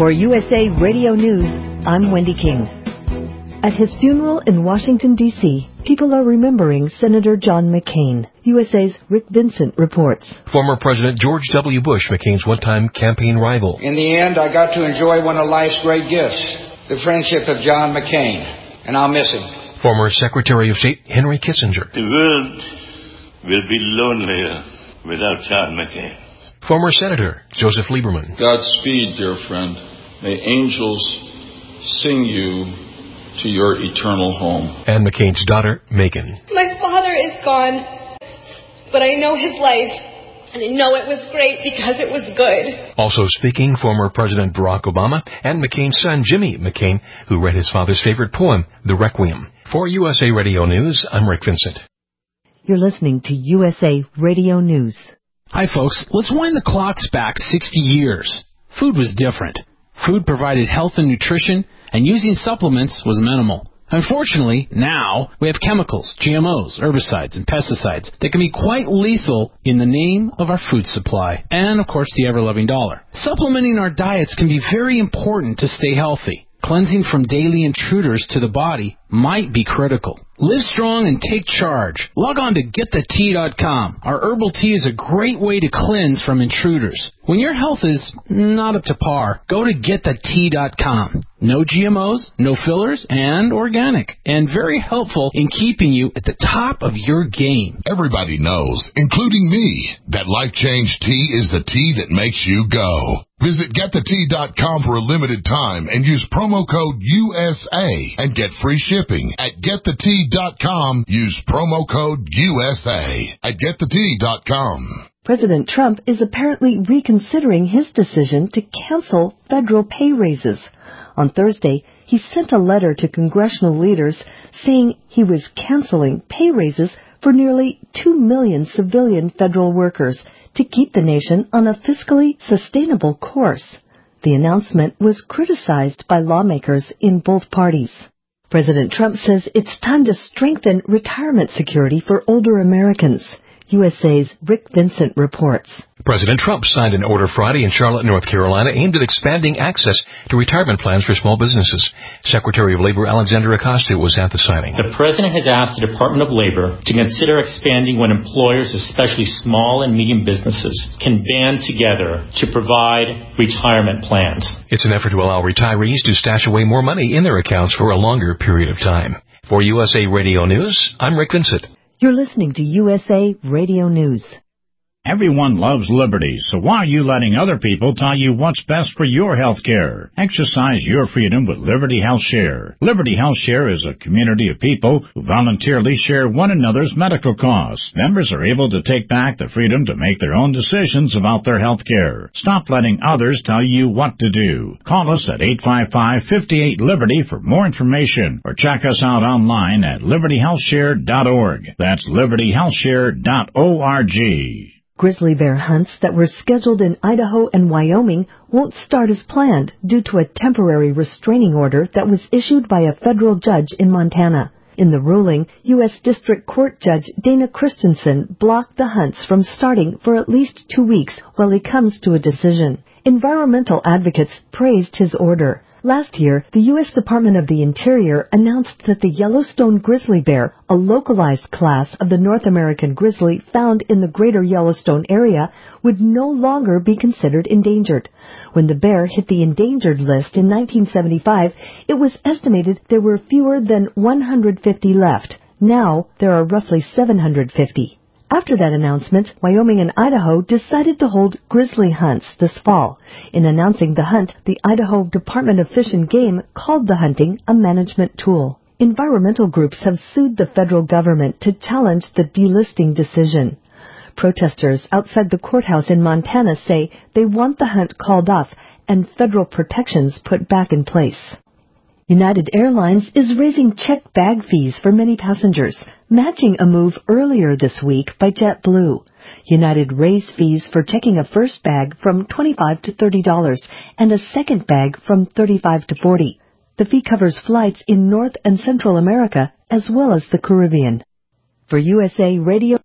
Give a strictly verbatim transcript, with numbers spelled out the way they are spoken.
For U S A Radio News, I'm Wendy King. At his funeral in Washington, D C, people are remembering Senator John McCain. U S A's Rick Vincent reports. Former President George W. Bush, McCain's one-time campaign rival. In the end, I got to enjoy one of life's great gifts, the friendship of John McCain, and I'll miss him. Former Secretary of State Henry Kissinger. The world will be lonelier without John McCain. Former Senator Joseph Lieberman. Godspeed, dear friend. May angels sing you to your eternal home. And McCain's daughter, Megan. My father is gone, but I know his life, and I know it was great because it was good. Also speaking, former President Barack Obama and McCain's son, Jimmy McCain, who read his father's favorite poem, The Requiem. For U S A Radio News, I'm Rick Vincent. You're listening to U S A Radio News. Hi, folks. Let's wind the clocks back sixty years. Food was different. Food provided health and nutrition, and using supplements was minimal. Unfortunately, now we have chemicals, G M Os, herbicides, and pesticides that can be quite lethal in the name of our food supply and, of course, the ever-loving dollar. Supplementing our diets can be very important to stay healthy. Cleansing from daily intruders to the body might be critical. Live strong and take charge. Log on to get the tea dot com. Our herbal tea is a great way to cleanse from intruders. When your health is not up to par, go to get the tea dot com. No G M Os, no fillers, and organic. And very helpful in keeping you at the top of your game. Everybody knows, including me, that Life Change Tea is the tea that makes you go. Visit get the tea dot com for a limited time and use promo code U S A and get free shipping. At get the tea dot com, use promo code U S A at get the tea dot com. President Trump is apparently reconsidering his decision to cancel federal pay raises. On Thursday, he sent a letter to congressional leaders saying he was canceling pay raises for nearly two million civilian federal workers to keep the nation on a fiscally sustainable course. The announcement was criticized by lawmakers in both parties. President Trump says it's time to strengthen retirement security for older Americans. U S A's Rick Vincent reports. President Trump signed an order Friday in Charlotte, North Carolina, aimed at expanding access to retirement plans for small businesses. Secretary of Labor Alexandria Acosta was at the signing. The President has asked the Department of Labor to consider expanding when employers, especially small and medium businesses, can band together to provide retirement plans. It's an effort to allow retirees to stash away more money in their accounts for a longer period of time. For U S A Radio News, I'm Rick Vincent. You're listening to U S A Radio News. Everyone loves liberty, so why are you letting other people tell you what's best for your health care? Exercise your freedom with Liberty Health Share. Liberty Health Share is a community of people who voluntarily share one another's medical costs. Members are able to take back the freedom to make their own decisions about their health care. Stop letting others tell you what to do. Call us at eight five five, five eight, Liberty for more information, or check us out online at liberty health share dot org. That's liberty health share dot org. Grizzly bear hunts that were scheduled in Idaho and Wyoming won't start as planned due to a temporary restraining order that was issued by a federal judge in Montana. In the ruling, U S District Court Judge Dana Christensen blocked the hunts from starting for at least two weeks while he comes to a decision. Environmental advocates praised his order. Last year, the U S Department of the Interior announced that the Yellowstone grizzly bear, a localized class of the North American grizzly found in the greater Yellowstone area, would no longer be considered endangered. When the bear hit the endangered list in nineteen seventy-five, it was estimated there were fewer than one hundred fifty left. Now, there are roughly seven hundred fifty. After that announcement, Wyoming and Idaho decided to hold grizzly hunts this fall. In announcing the hunt, the Idaho Department of Fish and Game called the hunting a management tool. Environmental groups have sued the federal government to challenge the delisting decision. Protesters outside the courthouse in Montana say they want the hunt called off and federal protections put back in place. United Airlines is raising checked bag fees for many passengers, matching a move earlier this week by JetBlue. United raised fees for checking a first bag from twenty-five to thirty dollars and a second bag from thirty-five to forty dollars. The fee covers flights in North and Central America as well as the Caribbean. For U S A Radio